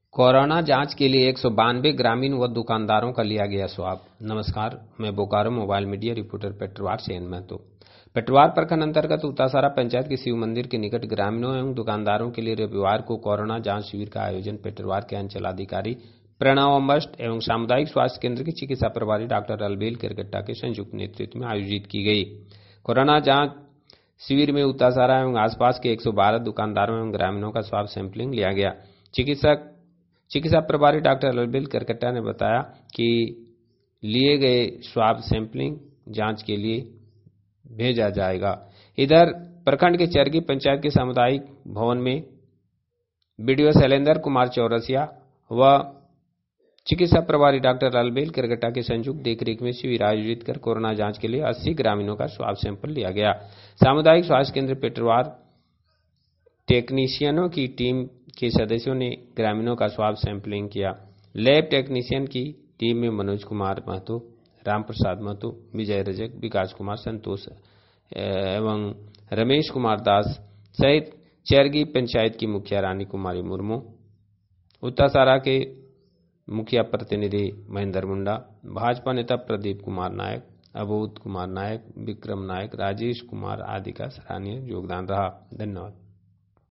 Corona जांच के लिए 192 ग्रामीण व दुकानदारों का लिया गया स्वाब। नमस्कार, मैं Bokaro mobile media reporter Petarwar से महतो। पेटरवार प्रखंड अंतर्गत उतासारा पंचायत के शिव मंदिर के निकट ग्रामीणों एवं दुकानदारों के लिए रविवार को कोरोना जांच शिविर का आयोजन पेटरवार के अंचलाधिकारी प्रणव अम्बस्ट एवं सामुदायिक स्वास्थ्य केंद्र के चिकित्सा प्रभारी डॉक्टर अलबेल केरकट्टा के संयुक्त नेतृत्व में आयोजित की गई। कोरोना जांच शिविर में उतासारा एवं आसपास के 112 दुकानदारों एवं ग्रामीणों का स्वाब सैंपलिंग लिया गया। चिकित्सा प्रभारी डॉक्टर अलबेल केरकट्टा ने बताया कि लिए गए स्वाब सैंपलिंग जांच के लिए भेजा जाएगा। इधर प्रखंड के चरगी पंचायत के सामुदायिक भवन में बीडीओ शैलेंद्र कुमार चौरसिया व चिकित्सा प्रभारी डॉक्टर अलबेल केरकट्टा के संयुक्त देखरेख में शिविर आयोजित कर कोरोना जांच के लिए 80 ग्रामीणों का स्वाब सैंपल लिया गया। सामुदायिक स्वास्थ्य केंद्र पेटरवार टेक्नीशियनों की टीम के सदस्यों ने ग्रामीणों का स्वाब सैंपलिंग किया। लैब टेक्नीशियन की टीम में मनोज कुमार महतो, राम प्रसाद महतो, विजय रजक, विकास कुमार संतोष एवं रमेश कुमार दास सहित चरगी पंचायत की मुखिया रानी कुमारी मुर्मू, उत्तरसारा के मुखिया प्रतिनिधि महेंद्र मुंडा, भाजपा नेता प्रदीप कुमार नायक, अबोध कुमार नायक, विक्रम नायक, राजेश कुमार आदि का सराहनीय योगदान रहा। धन्यवाद।